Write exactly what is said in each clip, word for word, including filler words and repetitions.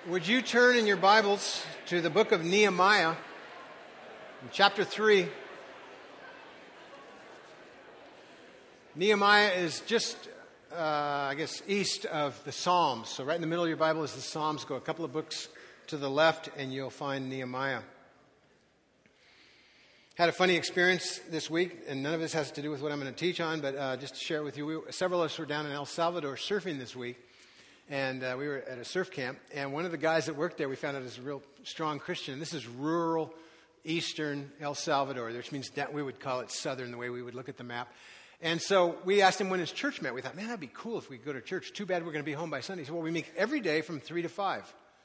Would you turn in your Bibles to the book of Nehemiah, in chapter three. Nehemiah is just, uh, I guess, east of the Psalms. So right in the middle of your Bible is the Psalms. Go a couple of books to the left and you'll find Nehemiah. Had a funny experience this week, and none of this has to do with what I'm going to teach on, but uh, just to share it with you. We, several of us were down in El Salvador surfing this week. And uh, we were at a surf camp, and one of the guys that worked there, we found out is a real strong Christian. This is rural, eastern El Salvador, which means that we would call it southern, the way we would look at the map. And so we asked him when his church met. We thought, man, that'd be cool if we could go to church. Too bad we're going to be home by Sunday. He said, well, we meet every day from three to five.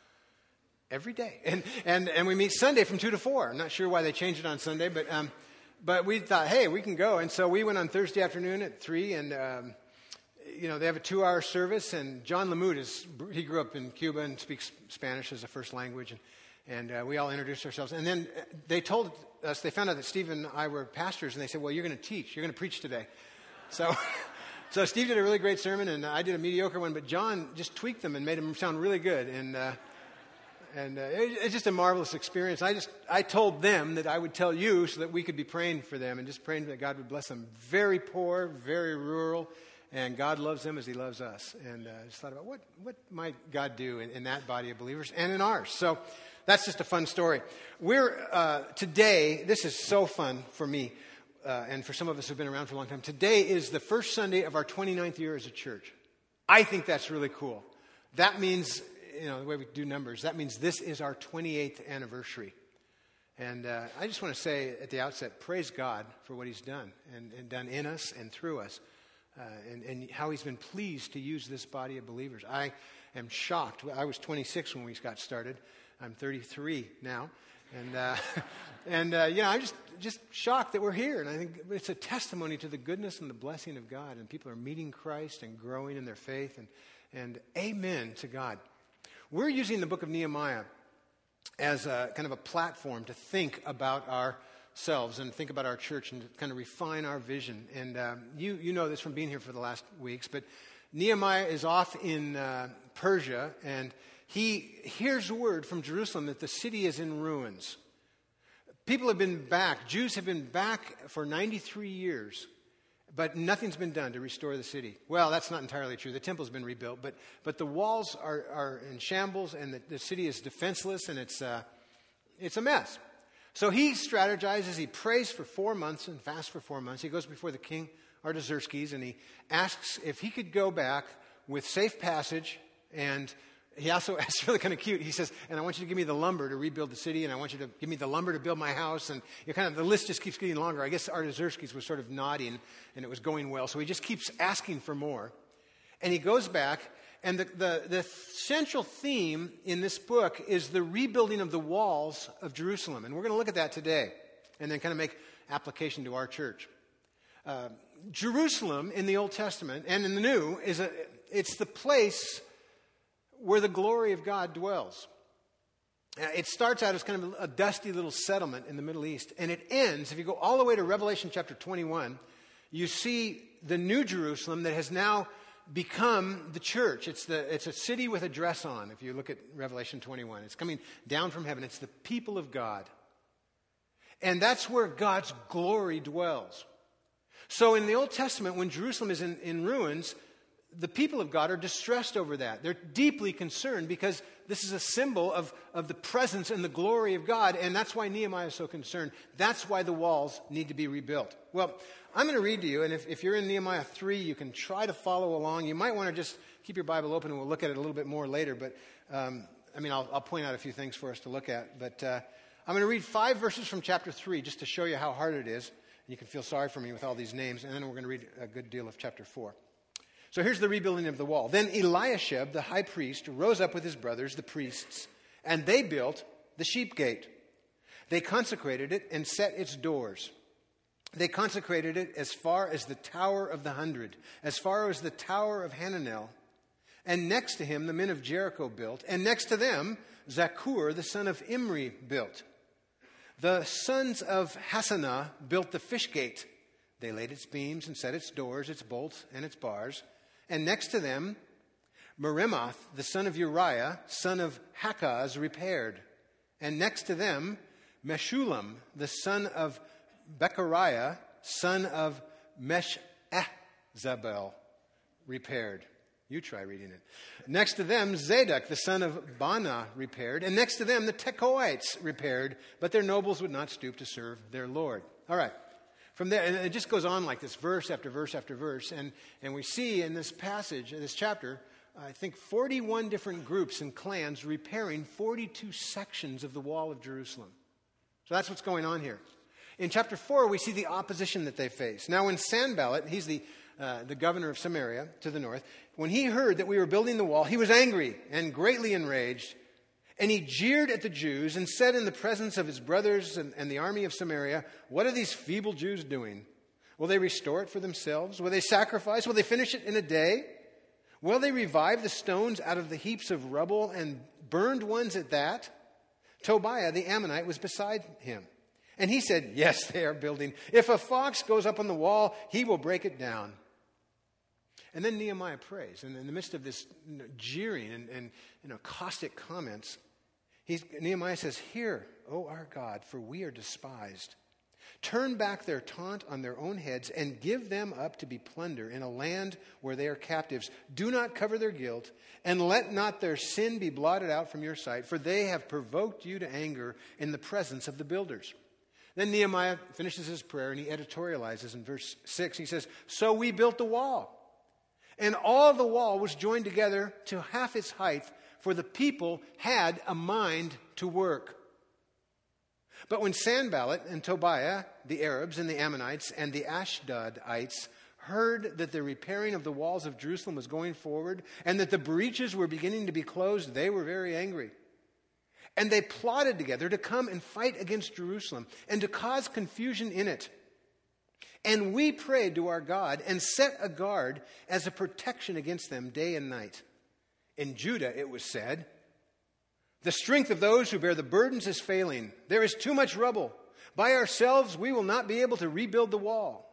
Every day. And and and we meet Sunday from two to four. I'm not sure why they changed it on Sunday, but um, but we thought, hey, we can go. And so we went on Thursday afternoon at three, and um, you know, they have a two-hour service, and John Lamute, is, he grew up in Cuba and speaks Spanish as a first language, and, and uh, we all introduced ourselves. And then they told us, they found out that Steve and I were pastors, and they said, well, you're going to teach. You're going to preach today. So so Steve did a really great sermon, and I did a mediocre one, but John just tweaked them and made them sound really good. And uh, and uh, it, it's just a marvelous experience. I just I told them that I would tell you so that we could be praying for them and just praying that God would bless them. Very poor, very rural. And God loves them as he loves us. And uh, I just thought about what, what might God do in, in that body of believers and in ours. So that's just a fun story. We're, uh, today, this is so fun for me uh, and for some of us who've been around for a long time. Today is the first Sunday of our twenty-ninth year as a church. I think that's really cool. That means, you know, the way we do numbers, that means this is our twenty-eighth anniversary. And uh, I just want to say at the outset, praise God for what he's done and, and done in us and through us. Uh, and, and how he's been pleased to use this body of believers. I am shocked. I was twenty-six when we got started. I'm thirty-three now. And, uh, and uh, you know, I'm just, just shocked that we're here. And I think it's a testimony to the goodness and the blessing of God. And people are meeting Christ and growing in their faith. And, and amen to God. We're using the book of Nehemiah as a, kind of a platform to think about our selves and think about our church and to kind of refine our vision. And uh, you you know this from being here for the last weeks, but Nehemiah is off in uh, Persia, and he hears word from Jerusalem that the city is in ruins. People have been back, Jews have been back for ninety-three years, but nothing's been done to restore the city. Well, that's not entirely true. The temple's been rebuilt, but but the walls are, are in shambles, and the, the city is defenseless, and it's uh, it's a mess. So he strategizes, he prays for four months and fasts for four months. He goes before the king Artaxerxes and he asks if he could go back with safe passage. And he also, it's really kind of cute, he says, and I want you to give me the lumber to rebuild the city, and I want you to give me the lumber to build my house. And you kind of, the list just keeps getting longer. I guess Artaxerxes was sort of nodding and it was going well. So he just keeps asking for more. And he goes back. And the, the, the central theme in this book is the rebuilding of the walls of Jerusalem. And we're going to look at that today and then kind of make application to our church. Uh, Jerusalem in the Old Testament and in the New, is a, it's the place where the glory of God dwells. Uh, it starts out as kind of a dusty little settlement in the Middle East. And it ends, if you go all the way to Revelation chapter twenty-one, you see the New Jerusalem that has now become the church. It's the it's a city with a dress on. If you look at Revelation twenty-one, it's coming down from heaven. It's the people of God. And that's where God's glory dwells. So in the Old Testament, when Jerusalem is in, in ruins, the people of God are distressed over that. They're deeply concerned because this is a symbol of, of the presence and the glory of God. And that's why Nehemiah is so concerned. That's why the walls need to be rebuilt. Well, I'm going to read to you, and if, if you're in Nehemiah three, you can try to follow along. You might want to just keep your Bible open, and we'll look at it a little bit more later. But, um, I mean, I'll, I'll point out a few things for us to look at. But uh, I'm going to read five verses from chapter three just to show you how hard it is. And you can feel sorry for me with all these names. And then we're going to read a good deal of chapter four. So here's the rebuilding of the wall. Then Eliashib, the high priest, rose up with his brothers, the priests, and they built the sheep gate. They consecrated it and set its doors. They consecrated it as far as the Tower of the Hundred, as far as the Tower of Hananel. And next to him, the men of Jericho built. And next to them, Zakur, the son of Imri, built. The sons of Hassanah built the fish gate. They laid its beams and set its doors, its bolts, and its bars. And next to them, Meremoth, the son of Uriah, son of Hakaz, repaired. And next to them, Meshullam, the son of Bechariah, son of Meshezabel, repaired. You try reading it. Next to them, Zadok, the son of Bana, repaired. And next to them, the Tekoites repaired. But their nobles would not stoop to serve their Lord. All right. From there, and it just goes on like this, verse after verse after verse. And, and we see in this passage, in this chapter, I think forty-one different groups and clans repairing forty-two sections of the wall of Jerusalem. So that's what's going on here. In chapter four, we see the opposition that they face. Now, when Sanballat, he's the uh, the governor of Samaria to the north, when he heard that we were building the wall, he was angry and greatly enraged. And he jeered at the Jews and said in the presence of his brothers and, and the army of Samaria, "What are these feeble Jews doing? Will they restore it for themselves? Will they sacrifice? Will they finish it in a day? Will they revive the stones out of the heaps of rubble and burned ones at that?" Tobiah the Ammonite was beside him. And he said, "Yes, they are building. If a fox goes up on the wall, he will break it down." And then Nehemiah prays. And in the midst of this you know, jeering and, and you know, caustic comments, he's, Nehemiah says, "Hear, O our God, for we are despised. Turn back their taunt on their own heads and give them up to be plunder in a land where they are captives. Do not cover their guilt, and let not their sin be blotted out from your sight, for they have provoked you to anger in the presence of the builders." Then Nehemiah finishes his prayer and he editorializes in verse six. He says, "So we built the wall, and all the wall was joined together to half its height, for the people had a mind to work. But when Sanballat and Tobiah, the Arabs and the Ammonites and the Ashdodites, heard that the repairing of the walls of Jerusalem was going forward and that the breaches were beginning to be closed, they were very angry. And they plotted together to come and fight against Jerusalem and to cause confusion in it. And we prayed to our God and set a guard as a protection against them day and night. In Judah, it was said, 'The strength of those who bear the burdens is failing. There is too much rubble. By ourselves, we will not be able to rebuild the wall.'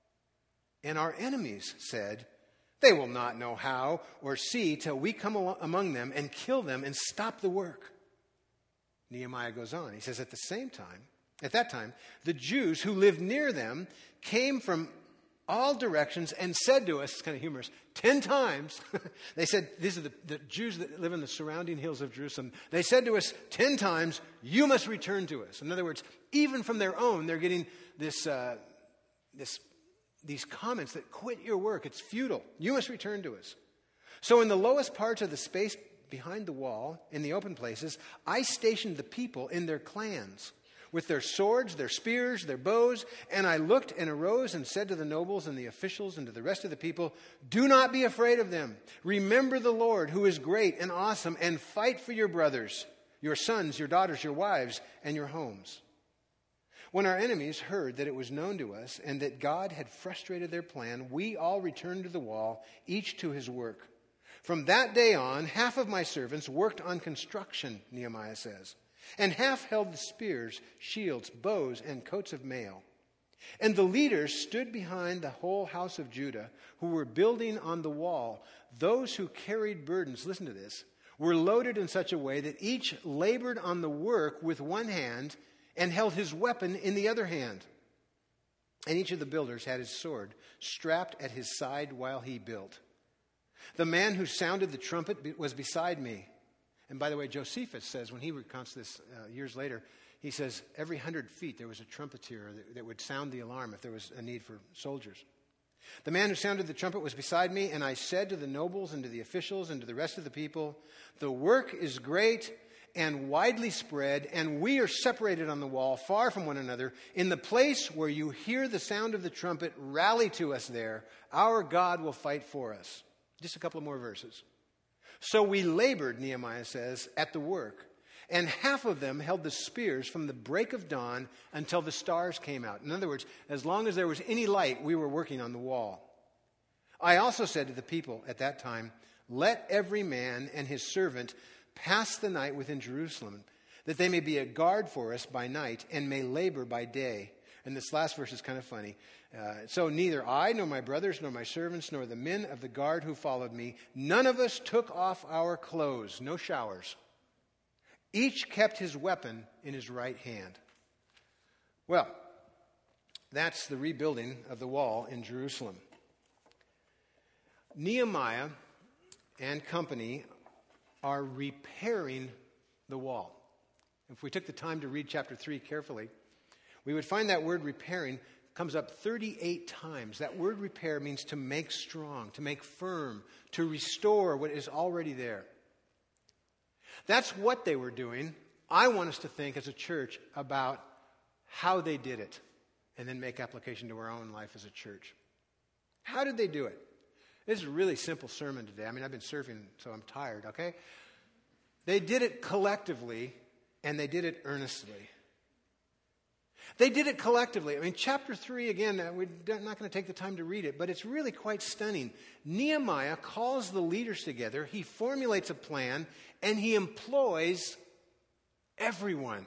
And our enemies said, 'They will not know how or see till we come among them and kill them and stop the work.'" Nehemiah goes on. He says, at the same time, at that time, the Jews who lived near them came from all directions and said to us, it's kind of humorous, ten times, they said, these are the, the Jews that live in the surrounding hills of Jerusalem. They said to us ten times, "You must return to us." In other words, even from their own, they're getting this, uh, this, these comments that quit your work. It's futile. You must return to us. So in the lowest parts of the space behind the wall, in the open places, I stationed the people in their clans, with their swords, their spears, their bows, and I looked and arose and said to the nobles and the officials and to the rest of the people, "Do not be afraid of them. Remember the Lord, who is great and awesome, and fight for your brothers, your sons, your daughters, your wives, and your homes." When our enemies heard that it was known to us and that God had frustrated their plan, we all returned to the wall, each to his work. From that day on, half of my servants worked on construction, Nehemiah says, and half held the spears, shields, bows, and coats of mail. And the leaders stood behind the whole house of Judah, who were building on the wall. Those who carried burdens, listen to this, were loaded in such a way that each labored on the work with one hand and held his weapon in the other hand. And each of the builders had his sword strapped at his side while he built. The man who sounded the trumpet was beside me. And by the way, Josephus says, when he recounts this uh, years later, he says every hundred feet there was a trumpeter that, that would sound the alarm if there was a need for soldiers. The man who sounded the trumpet was beside me, and I said to the nobles and to the officials and to the rest of the people, "The work is great and widely spread, and we are separated on the wall, far from one another. In the place where you hear the sound of the trumpet, rally to us there. Our God will fight for us." Just a couple of more verses. So we labored, Nehemiah says, at the work, and half of them held the spears from the break of dawn until the stars came out. In other words, as long as there was any light, we were working on the wall. I also said to the people at that time, "Let every man and his servant pass the night within Jerusalem, that they may be a guard for us by night and may labor by day. And this last verse is kind of funny. Uh, so neither I, nor my brothers, nor my servants, nor the men of the guard who followed me, none of us took off our clothes. No showers. Each kept his weapon in his right hand. Well, that's the rebuilding of the wall in Jerusalem. Nehemiah and company are repairing the wall. If we took the time to read chapter three carefully, we would find that word repairing comes up thirty-eight times. That word repair means to make strong, to make firm, to restore what is already there. That's what they were doing. I want us to think as a church about how they did it and then make application to our own life as a church. How did they do it? This is a really simple sermon today. I mean, I've been surfing, so I'm tired, okay? They did it collectively, and they did it earnestly. They did it collectively. I mean, chapter three, again, we're not going to take the time to read it, but it's really quite stunning. Nehemiah calls the leaders together, he formulates a plan, and he employs everyone.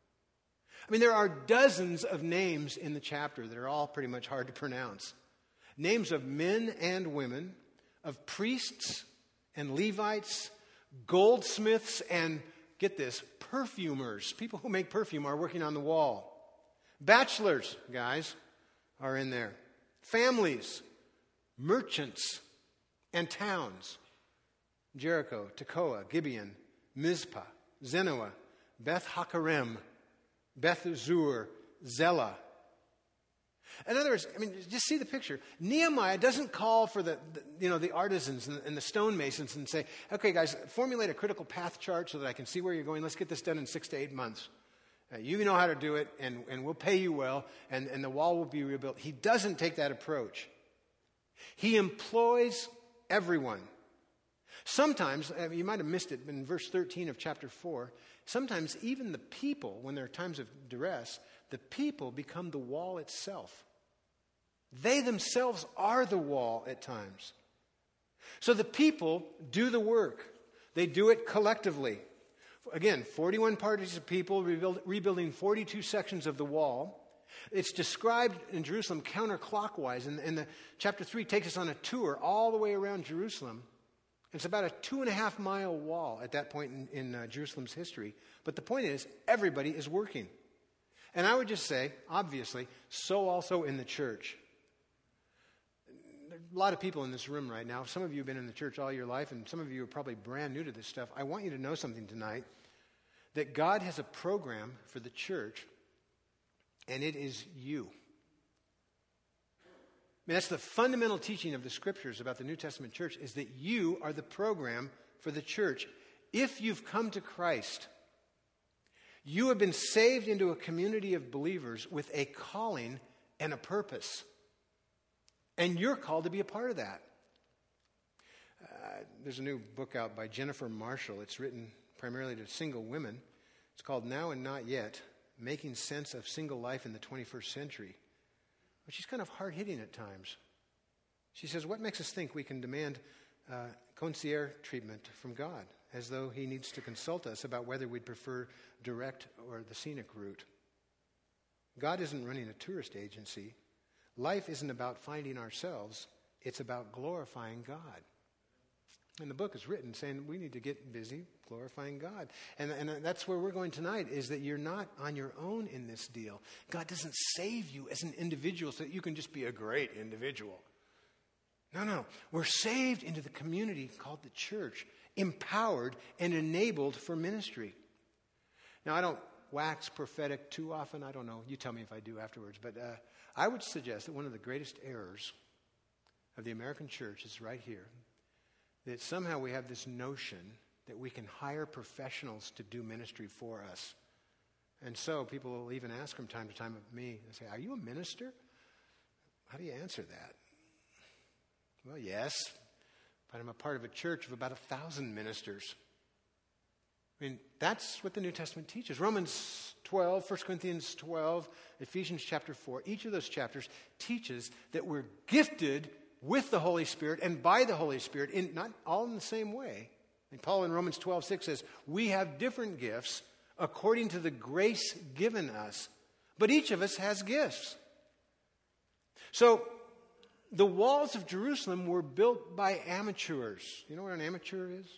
I mean, there are dozens of names in the chapter that are all pretty much hard to pronounce. Names of men and women, of priests and Levites, goldsmiths, and, get this, perfumers. People who make perfume are working on the wall. Bachelors, guys, are in there. Families, merchants, and towns. Jericho, Tekoa, Gibeon, Mizpah, Zenoah, Beth Hakerem, Beth Zur, Zelah. In other words, I mean, just see the picture. Nehemiah doesn't call for the, the you know, the artisans and the, and the stonemasons and say, okay, guys, formulate a critical path chart so that I can see where you're going. Let's get this done in six to eight months. Uh, you know how to do it, and, and we'll pay you well, and, and the wall will be rebuilt. He doesn't take that approach. He employs everyone. Sometimes, uh, you might have missed it in verse thirteen of chapter four, sometimes even the people, when there are times of duress, the people become the wall itself. They themselves are the wall at times. So the people do the work. They do it collectively. Again, forty-one parties of people rebuild, rebuilding forty-two sections of the wall. It's described in Jerusalem counterclockwise, and, and the chapter three takes us on a tour all the way around Jerusalem. It's about a two and a half mile wall at that point in, in uh, Jerusalem's history. But the point is, everybody is working. And I would just say, obviously, so also in the church. There are a lot of people in this room right now. Some of you have been in the church all your life, and some of you are probably brand new to this stuff. I want you to know something tonight, that God has a program for the church, and it is you. I mean, that's the fundamental teaching of the Scriptures about the New Testament church, is that you are the program for the church. If you've come to Christ, you have been saved into a community of believers with a calling and a purpose. And you're called to be a part of that. Uh, there's a new book out by Jennifer Marshall. It's written primarily to single women. It's called Now and Not Yet, Making Sense of Single Life in the twenty-first Century. But she's kind of hard-hitting at times. She says, what makes us think we can demand uh, concierge treatment from God, as though he needs to consult us about whether we'd prefer direct or the scenic route? God isn't running a tourist agency. Life isn't about finding ourselves. It's about glorifying God. And the book is written saying we need to get busy glorifying God. And, and that's where we're going tonight, is that you're not on your own in this deal. God doesn't save you as an individual so that you can just be a great individual. No, no. We're saved into the community called the church, empowered and enabled for ministry. Now, I don't wax prophetic too often. I don't know. You tell me if I do afterwards. But uh, I would suggest that one of the greatest errors of the American church is right here. That somehow we have this notion that we can hire professionals to do ministry for us. And so people will even ask from time to time of me, they say, are you a minister? How do you answer that? Well, yes, but I'm a part of a church of about a thousand ministers. I mean, that's what the New Testament teaches. Romans twelve, First Corinthians twelve, Ephesians chapter four, each of those chapters teaches that we're gifted with the Holy Spirit and by the Holy Spirit, in not all in the same way. And Paul in Romans twelve six says, we have different gifts according to the grace given us, but each of us has gifts. So the walls of Jerusalem were built by amateurs. You know what an amateur is?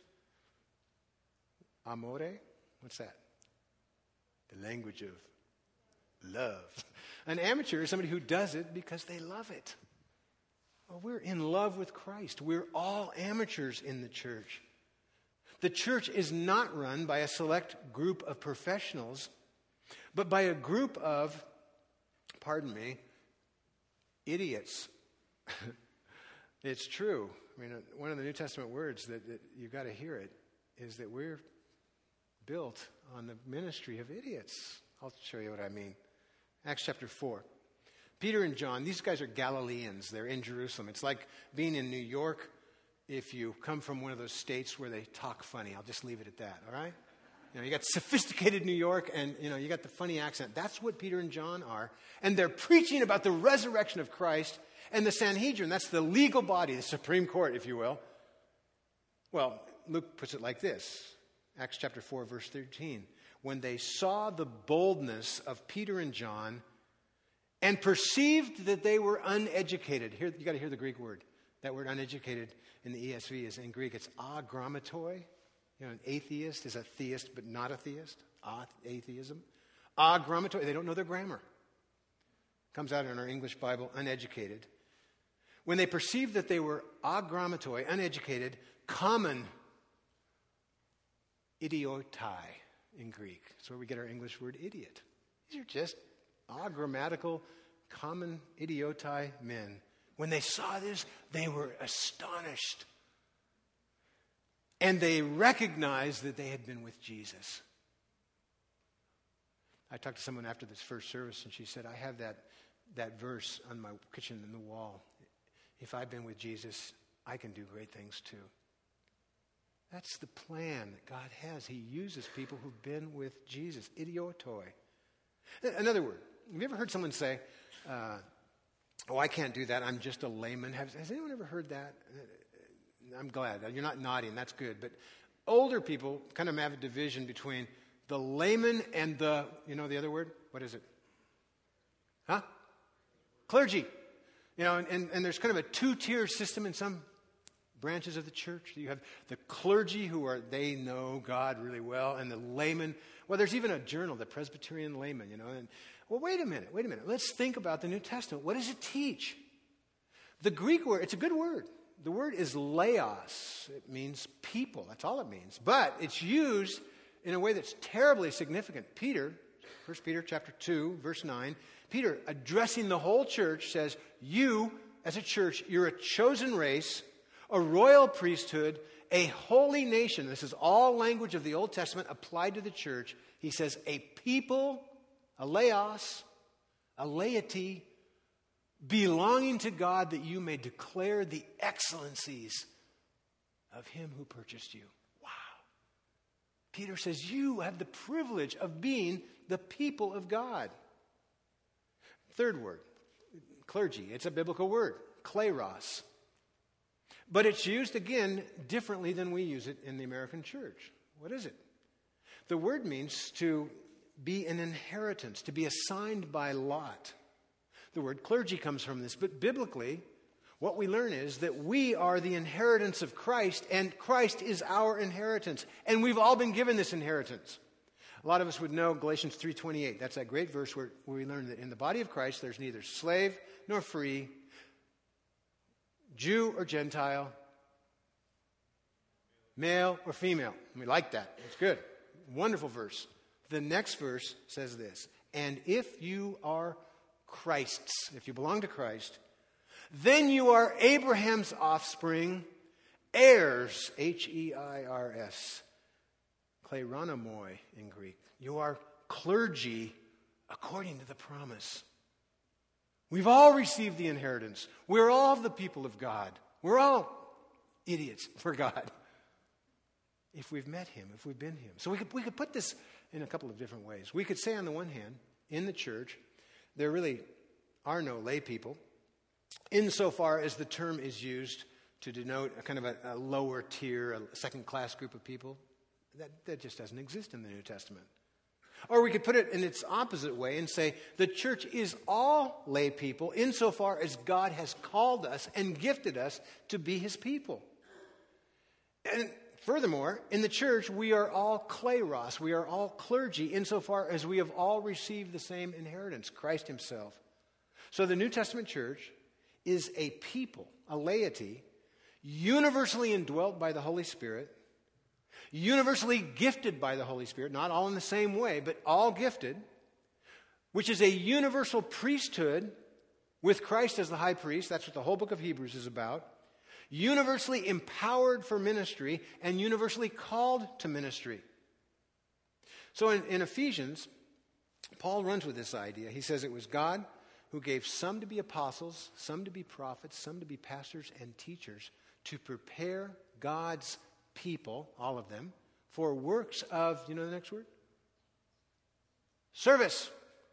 Amore? What's that? The language of love. An amateur is somebody who does it because they love it. Well, we're in love with Christ. We're all amateurs in the church. The church is not run by a select group of professionals, but by a group of, pardon me, idiots. It's true. I mean, one of the New Testament words that, that you've got to hear it is that we're built on the ministry of idiots. I'll show you what I mean. Acts chapter four. Peter and John, these guys are Galileans. They're in Jerusalem. It's like being in New York if you come from one of those states where they talk funny. I'll just leave it at that, all right? You know, you got sophisticated New York and, you know, you got the funny accent. That's what Peter and John are. And they're preaching about the resurrection of Christ. And the Sanhedrin, that's the legal body, the Supreme Court, if you will. Well, Luke puts it like this. Acts chapter four, verse thirteen. When they saw the boldness of Peter and John and perceived that they were uneducated. Here, you got to hear the Greek word. That word uneducated in the E S V is in Greek. It's agrammatoi. You know, an atheist is a theist, but not a theist. Atheism. Agrammatoi. They don't know their grammar. Comes out in our English Bible, uneducated. When they perceived that they were agrammatoi, uneducated, common idiotai in Greek. That's where we get our English word idiot. These are just agrammatical, common idiotai men. When they saw this, they were astonished. And they recognized that they had been with Jesus. I talked to someone after this first service, and she said, I have that, that verse on my kitchen in the wall. If I've been with Jesus, I can do great things too. That's the plan that God has. He uses people who've been with Jesus. Idiotoi. Another word. Have you ever heard someone say, uh, oh, I can't do that. I'm just a layman. Has, has anyone ever heard that? I'm glad. You're not nodding. That's good. But older people kind of have a division between the layman and the, you know the other word? What is it? Huh? Clergy. You know, and, and, and there's kind of a two-tier system in some branches of the church. You have the clergy who are, they know God really well, and the laymen. Well, there's even a journal, the Presbyterian Layman, you know. And, well, wait a minute, wait a minute. Let's think about the New Testament. What does it teach? The Greek word, it's a good word. The word is laos. It means people. That's all it means. But it's used in a way that's terribly significant. Peter, First Peter chapter two, verse nine, Peter, addressing the whole church, says, you, as a church, you're a chosen race, a royal priesthood, a holy nation. This is all language of the Old Testament applied to the church. He says, a people, a laos, a laity, belonging to God, that you may declare the excellencies of him who purchased you. Wow. Peter says, you have the privilege of being the people of God. Third word, clergy. It's a biblical word, kleros. But it's used, again, differently than we use it in the American church. What is it? The word means to be an inheritance, to be assigned by lot. The word clergy comes from this. But biblically, what we learn is that we are the inheritance of Christ, and Christ is our inheritance. And we've all been given this inheritance. A lot of us would know Galatians three twenty-eight. That's that great verse where, where we learn that in the body of Christ, there's neither slave nor free, Jew or Gentile, male or female. We like that. It's good. Wonderful verse. The next verse says this, and if you are Christ's, if you belong to Christ, then you are Abraham's offspring, heirs, H E I R S, kleronomoi in Greek. You are clergy according to the promise. We've all received the inheritance. We're all the people of God. We're all idiots for God. If we've met him, if we've been him. So we could, we could put this in a couple of different ways. We could say on the one hand, in the church, there really are no lay people, insofar as the term is used to denote a kind of a, a lower tier, a second-class group of people. That, that just doesn't exist in the New Testament. Or we could put it in its opposite way and say the church is all lay people insofar as God has called us and gifted us to be his people. And furthermore, in the church, we are all kleros. We are all clergy insofar as we have all received the same inheritance, Christ himself. So the New Testament church is a people, a laity, universally indwelt by the Holy Spirit, universally gifted by the Holy Spirit, not all in the same way, but all gifted, which is a universal priesthood with Christ as the high priest. That's what the whole book of Hebrews is about. Universally empowered for ministry and universally called to ministry. So in, in Ephesians, Paul runs with this idea. He says it was God who gave some to be apostles, some to be prophets, some to be pastors and teachers to prepare God's people, all of them, for works of, you know the next word? Service.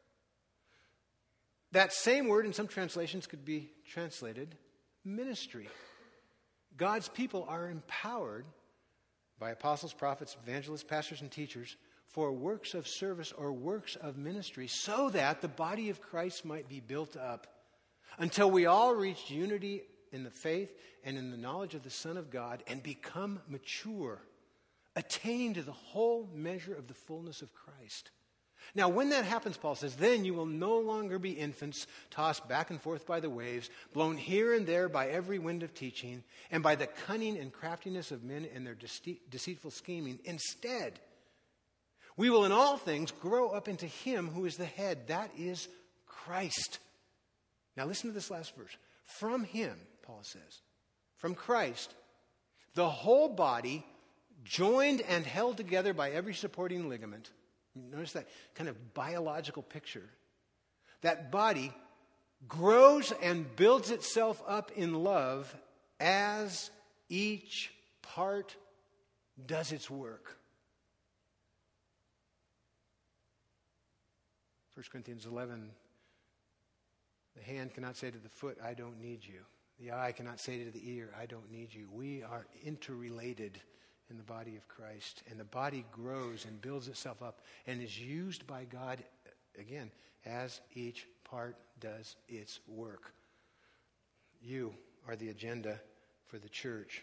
That same word in some translations could be translated ministry. God's people are empowered by apostles, prophets, evangelists, pastors, and teachers for works of service or works of ministry so that the body of Christ might be built up until we all reach unity in the faith and in the knowledge of the Son of God and become mature, attaining to the whole measure of the fullness of Christ. Now, when that happens, Paul says, then you will no longer be infants tossed back and forth by the waves, blown here and there by every wind of teaching, and by the cunning and craftiness of men and their dece- deceitful scheming. Instead, we will in all things grow up into him who is the head, that is Christ. Now listen to this last verse. From him, Paul says, from Christ, the whole body, joined and held together by every supporting ligament. Notice that kind of biological picture. That body grows and builds itself up in love as each part does its work. First Corinthians eleven, the hand cannot say to the foot, I don't need you. The eye cannot say to the ear, I don't need you. We are interrelated in the body of Christ. And the body grows and builds itself up and is used by God, again, as each part does its work. You are the agenda for the church.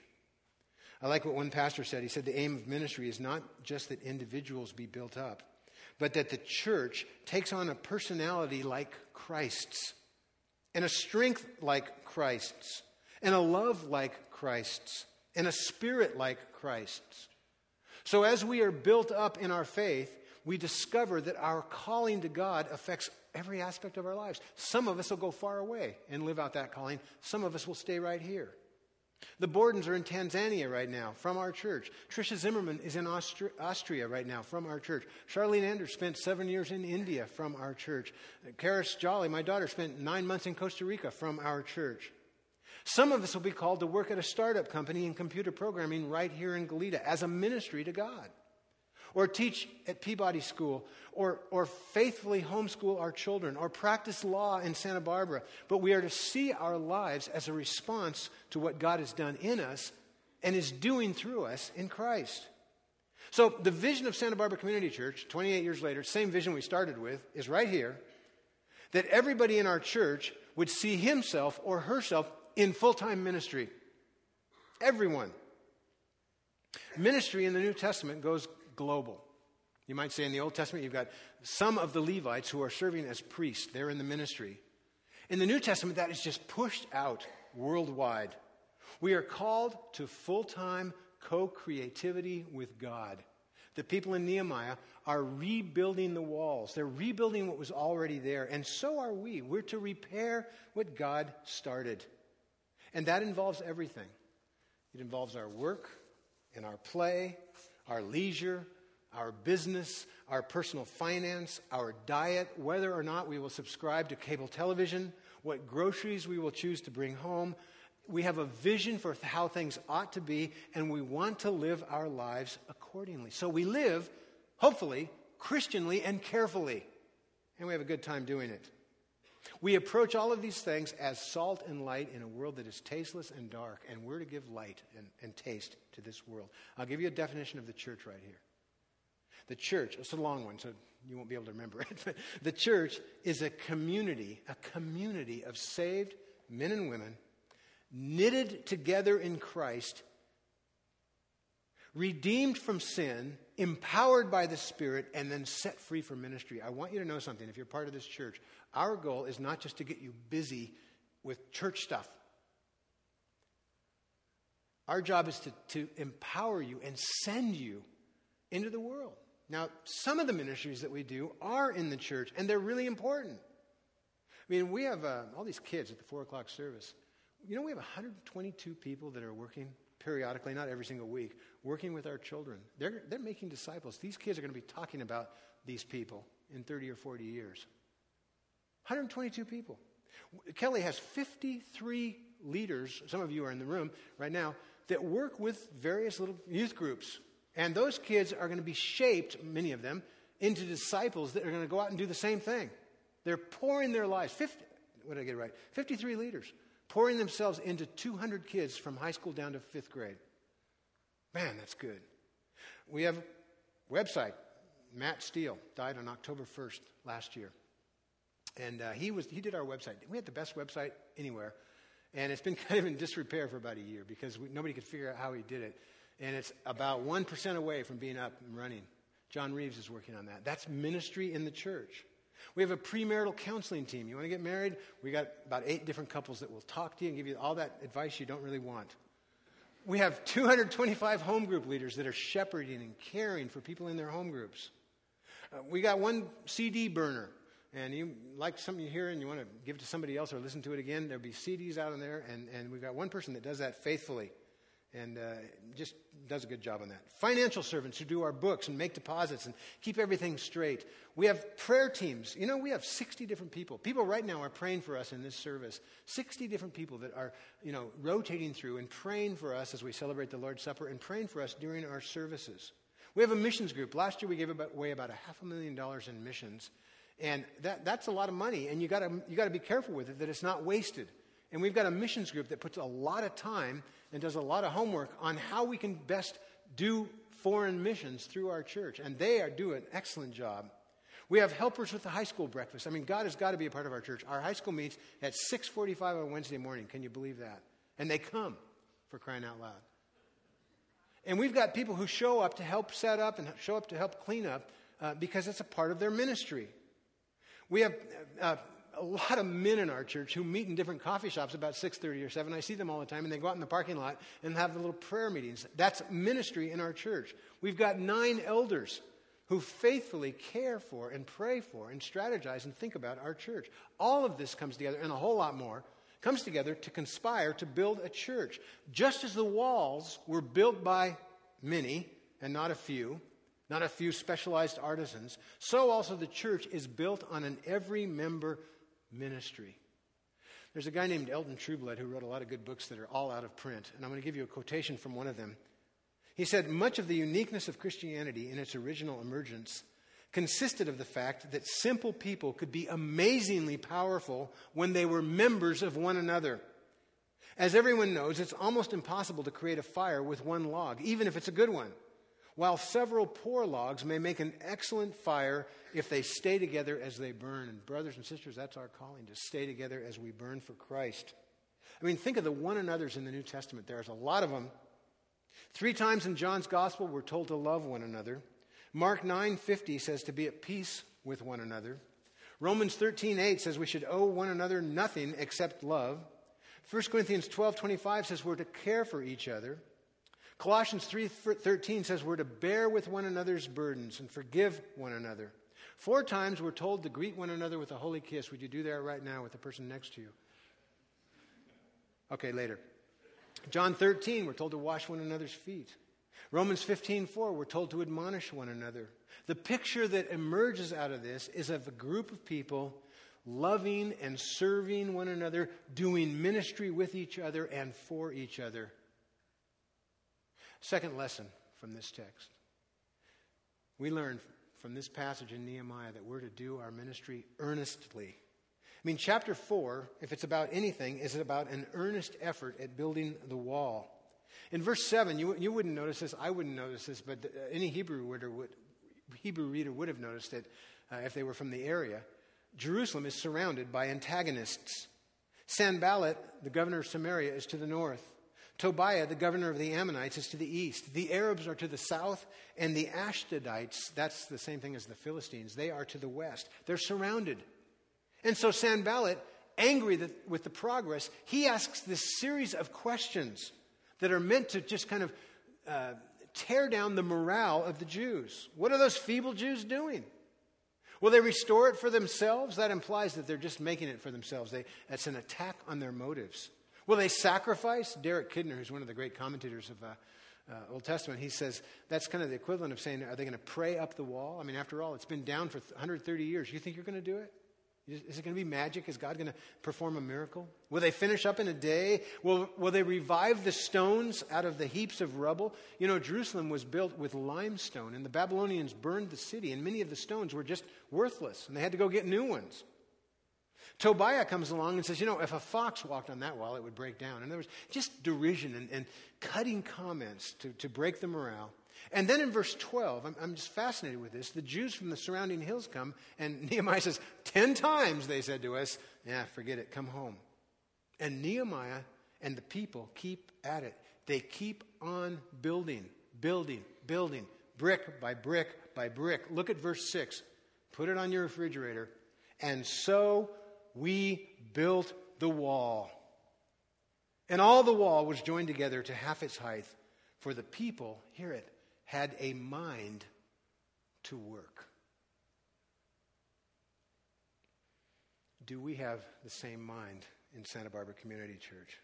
I like what one pastor said. He said the aim of ministry is not just that individuals be built up, but that the church takes on a personality like Christ's, and a strength like Christ's, and a love like Christ's, and a spirit like Christ's. So as we are built up in our faith, we discover that our calling to God affects every aspect of our lives. Some of us will go far away and live out that calling. Some of us will stay right here. The Bordens are in Tanzania right now from our church. Tricia Zimmerman is in Austria, Austria right now from our church. Charlene Anders spent seven years in India from our church. Karis Jolly, my daughter, spent nine months in Costa Rica from our church. Some of us will be called to work at a startup company in computer programming right here in Goleta as a ministry to God. Or teach at Peabody School, or, or faithfully homeschool our children, or practice law in Santa Barbara. But we are to see our lives as a response to what God has done in us and is doing through us in Christ. So the vision of Santa Barbara Community Church, twenty-eight years later, same vision we started with, is right here. That everybody in our church would see himself or herself in full-time ministry. Everyone. Ministry in the New Testament goes global. You might say in the Old Testament you've got some of the Levites who are serving as priests. They're in the ministry. In the New Testament, that is just pushed out worldwide. We are called to full-time co-creativity with God. The people in Nehemiah are rebuilding the walls. They're rebuilding what was already there. And so are we. We're to repair what God started. And that involves everything. It involves our work and our play, our leisure, our business, our personal finance, our diet, whether or not we will subscribe to cable television, what groceries we will choose to bring home. We have a vision for how things ought to be, and we want to live our lives accordingly. So we live, hopefully, Christianly and carefully, and we have a good time doing it. We approach all of these things as salt and light in a world that is tasteless and dark, and we're to give light and, and taste to this world. I'll give you a definition of the church right here. The church, it's a long one, so you won't be able to remember it. But the church is a community, a community of saved men and women, knitted together in Christ, redeemed from sin, empowered by the Spirit, and then set free for ministry. I want you to know something. If you're part of this church, our goal is not just to get you busy with church stuff. Our job is to, to empower you and send you into the world. Now, some of the ministries that we do are in the church, and they're really important. I mean, we have uh, all these kids at the four o'clock service. You know, we have one hundred twenty-two people that are working periodically, not every single week, working with our children. They're, they're making disciples. These kids are going to be talking about these people in thirty or forty years. one hundred twenty-two people. Kelly has fifty-three leaders, some of you are in the room right now, that work with various little youth groups. And those kids are going to be shaped, many of them, into disciples that are going to go out and do the same thing. They're pouring their lives. fifty, what did I get it right? fifty-three leaders pouring themselves into two hundred kids from high school down to fifth grade. Man, that's good. We have a website. Matt Steele died on October first last year. And uh, he was he did our website. We had the best website anywhere. And it's been kind of in disrepair for about a year because we, nobody could figure out how he did it. And it's about one percent away from being up and running. John Reeves is working on that. That's ministry in the church. We have a premarital counseling team. You want to get married? We got about eight different couples that will talk to you and give you all that advice you don't really want. We have two hundred twenty-five home group leaders that are shepherding and caring for people in their home groups. Uh, we got one C D burner. And you like something you hear and you want to give it to somebody else or listen to it again, there'll be C Ds out in there. And, and we've got one person that does that faithfully and uh, just does a good job on that. Financial servants who do our books and make deposits and keep everything straight. We have prayer teams. You know, we have sixty different people. People right now are praying for us in this service. sixty different people that are, you know, rotating through and praying for us as we celebrate the Lord's Supper and praying for us during our services. We have a missions group. Last year we gave away about a half a million dollars in missions. And that, that's a lot of money, and you got to you got to be careful with it, that it's not wasted. And we've got a missions group that puts a lot of time and does a lot of homework on how we can best do foreign missions through our church. And they are doing an excellent job. We have helpers with the high school breakfast. I mean, God has got to be a part of our church. Our high school meets at six forty-five on Wednesday morning. Can you believe that? And they come, for crying out loud. And we've got people who show up to help set up and show up to help clean up uh, because it's a part of their ministry. We have uh, a lot of men in our church who meet in different coffee shops about six thirty or seven. I see them all the time, and they go out in the parking lot and have little prayer meetings. That's ministry in our church. We've got nine elders who faithfully care for and pray for and strategize and think about our church. All of this comes together, and a whole lot more, comes together to conspire to build a church. Just as the walls were built by many and not a few, not a few specialized artisans, so also the church is built on an every member ministry. There's a guy named Elton Trueblood who wrote a lot of good books that are all out of print, and I'm going to give you a quotation from one of them. He said, "Much of the uniqueness of Christianity in its original emergence consisted of the fact that simple people could be amazingly powerful when they were members of one another. As everyone knows, it's almost impossible to create a fire with one log, even if it's a good one. While several poor logs may make an excellent fire if they stay together as they burn." And brothers and sisters, that's our calling, to stay together as we burn for Christ. I mean, think of the one another's in the New Testament. There's a lot of them. Three times in John's Gospel, we're told to love one another. Mark nine fifty says to be at peace with one another. Romans thirteen eight says we should owe one another nothing except love. First Corinthians twelve twenty-five says we're to care for each other. Colossians three thirteen says we're to bear with one another's burdens and forgive one another. Four times we're told to greet one another with a holy kiss. Would you do that right now with the person next to you? Okay, later. John thirteen, we're told to wash one another's feet. Romans fifteen four, we're told to admonish one another. The picture that emerges out of this is of a group of people loving and serving one another, doing ministry with each other and for each other. Second lesson from this text. We learn from this passage in Nehemiah that we're to do our ministry earnestly. I mean, chapter four, if it's about anything, is about an earnest effort at building the wall. In verse seven, you, you wouldn't notice this, I wouldn't notice this, but any Hebrew reader would, Hebrew reader would have noticed it uh, if they were from the area. Jerusalem is surrounded by antagonists. Sanballat, the governor of Samaria, is to the north. Tobiah, the governor of the Ammonites, is to the east. The Arabs are to the south, and the Ashdodites, that's the same thing as the Philistines, they are to the west. They're surrounded. And so Sanballat, angry that, with the progress, he asks this series of questions that are meant to just kind of uh, tear down the morale of the Jews. What are those feeble Jews doing? Will they restore it for themselves? That implies that they're just making it for themselves. They, that's an attack on their motives. Will they sacrifice? Derek Kidner, who's one of the great commentators of uh, uh, Old Testament, he says that's kind of the equivalent of saying, are they going to pray up the wall? I mean, after all, it's been down for one hundred thirty years. You think you're going to do it? Is it going to be magic? Is God going to perform a miracle? Will they finish up in a day? Will, will they revive the stones out of the heaps of rubble? You know, Jerusalem was built with limestone, and the Babylonians burned the city, and many of the stones were just worthless, and they had to go get new ones. Tobiah comes along and says, you know, if a fox walked on that wall, it would break down. In other words, just derision and, and cutting comments to, to break the morale. And then in verse twelve, I'm, I'm just fascinated with this. The Jews from the surrounding hills come, and Nehemiah says, ten times they said to us, yeah, forget it, come home. And Nehemiah and the people keep at it. They keep on building, building, building, brick by brick by brick. Look at verse six. Put it on your refrigerator. And so we built the wall. And all the wall was joined together to half its height, for the people, hear it, had a mind to work. Do we have the same mind in Santa Barbara Community Church?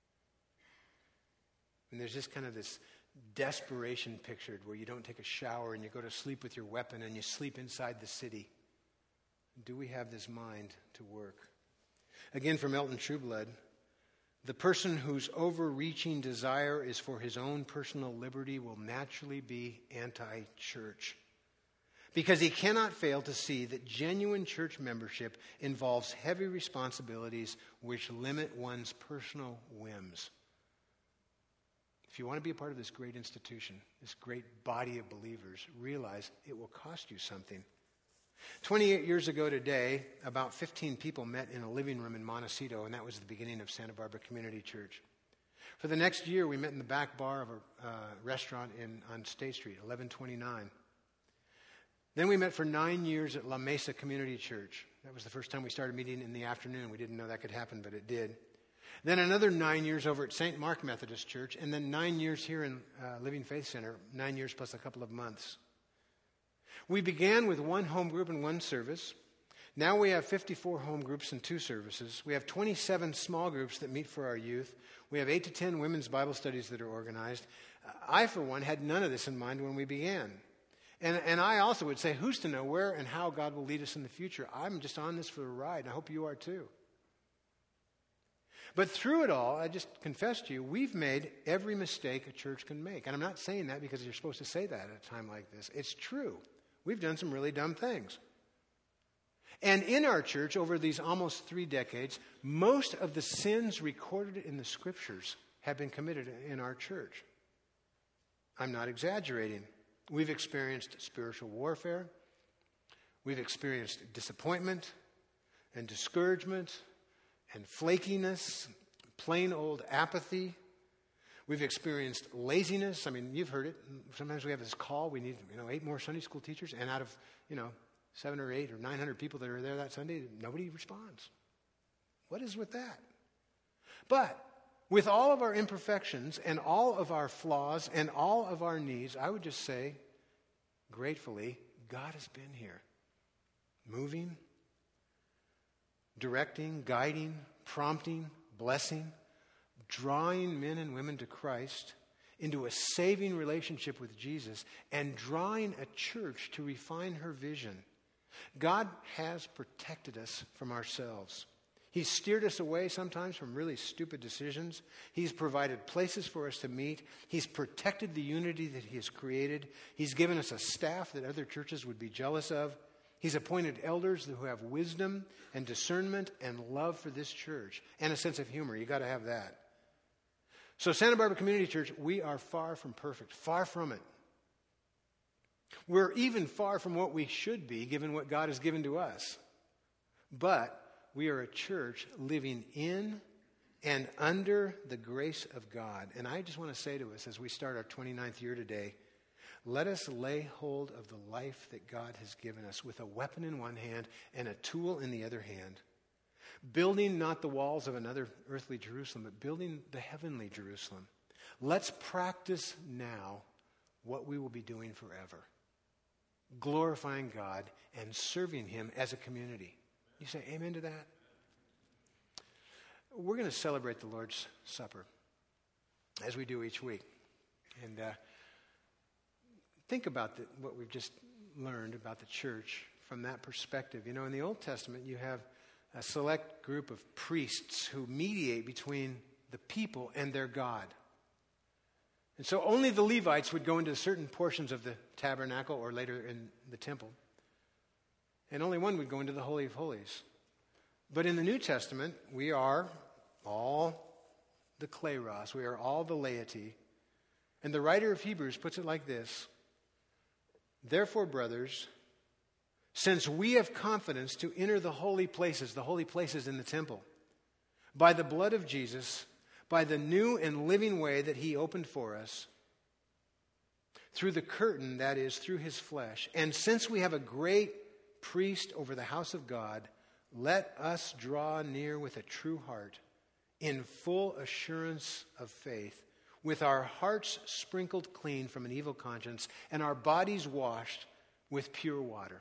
And there's just kind of this desperation pictured where you don't take a shower and you go to sleep with your weapon and you sleep inside the city. Do we have this mind to work? Again, from Elton Trueblood, the person whose overreaching desire is for his own personal liberty will naturally be anti-church, because he cannot fail to see that genuine church membership involves heavy responsibilities which limit one's personal whims. If you want to be a part of this great institution, this great body of believers, realize it will cost you something. twenty-eight years ago today, about fifteen people met in a living room in Montecito, and that was the beginning of Santa Barbara Community Church. For the next year, we met in the back bar of a uh, restaurant in, on State Street, eleven twenty-nine. Then we met for nine years at La Mesa Community Church. That was the first time we started meeting in the afternoon. We didn't know that could happen, but it did. Then another nine years over at Saint Mark Methodist Church, and then nine years here in uh, Living Faith Center, nine years plus a couple of months. We began with one home group and one service. Now we have fifty-four home groups and two services. We have twenty-seven small groups that meet for our youth. We have eight to ten women's Bible studies that are organized. I, for one, had none of this in mind when we began. And, and I also would say, who's to know where and how God will lead us in the future? I'm just on this for the ride, and I hope you are too. But through it all, I just confess to you, we've made every mistake a church can make. And I'm not saying that because you're supposed to say that at a time like this. It's true. We've done some really dumb things. And in our church, over these almost three decades, most of the sins recorded in the Scriptures have been committed in our church. I'm not exaggerating. We've experienced spiritual warfare. We've experienced disappointment and discouragement and flakiness, plain old apathy. We've experienced laziness. I mean, you've heard it. Sometimes we have this call. We need, you know, eight more Sunday school teachers. And out of, you know, seven or eight or nine hundred people that are there that Sunday, nobody responds. What is with that? But with all of our imperfections and all of our flaws and all of our needs, I would just say, gratefully, God has been here. Moving, directing, guiding, prompting, blessing, drawing men and women to Christ, into a saving relationship with Jesus, and drawing a church to refine her vision. God has protected us from ourselves. He's steered us away sometimes from really stupid decisions. He's provided places for us to meet. He's protected the unity that He has created. He's given us a staff that other churches would be jealous of. He's appointed elders who have wisdom and discernment and love for this church and a sense of humor. You got to have that. So Santa Barbara Community Church, we are far from perfect, far from it. We're even far from what we should be, given what God has given to us. But we are a church living in and under the grace of God. And I just want to say to us, as we start our twenty-ninth year today, let us lay hold of the life that God has given us with a weapon in one hand and a tool in the other hand. Building not the walls of another earthly Jerusalem, but building the heavenly Jerusalem. Let's practice now what we will be doing forever. Glorifying God and serving Him as a community. You say amen to that? We're going to celebrate the Lord's Supper as we do each week. And uh, think about the, what we've just learned about the church from that perspective. You know, in the Old Testament, you have a select group of priests who mediate between the people and their God. And so only the Levites would go into certain portions of the tabernacle or later in the temple. And only one would go into the Holy of Holies. But in the New Testament, we are all the kleros. We are all the laity. And the writer of Hebrews puts it like this. Therefore, brothers, since we have confidence to enter the holy places, the holy places in the temple, by the blood of Jesus, by the new and living way that He opened for us, through the curtain, that is, through His flesh, and since we have a great priest over the house of God, let us draw near with a true heart, in full assurance of faith, with our hearts sprinkled clean from an evil conscience, and our bodies washed with pure water.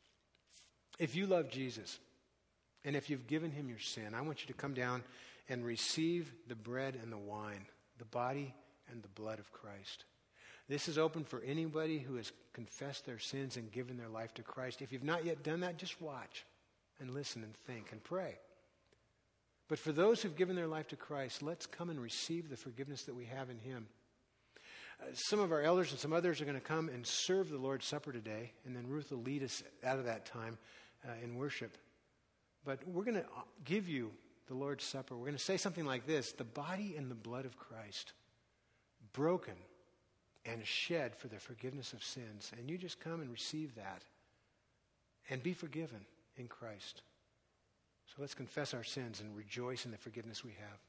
If you love Jesus, and if you've given Him your sin, I want you to come down and receive the bread and the wine, the body and the blood of Christ. This is open for anybody who has confessed their sins and given their life to Christ. If you've not yet done that, just watch and listen and think and pray. But for those who've given their life to Christ, let's come and receive the forgiveness that we have in Him. Uh, some of our elders and some others are going to come and serve the Lord's Supper today, and then Ruth will lead us out of that time uh, in worship. But we're going to give you the Lord's Supper. We're going to say something like this: the body and the blood of Christ, broken and shed for the forgiveness of sins. And you just come and receive that and be forgiven in Christ. So let's confess our sins and rejoice in the forgiveness we have.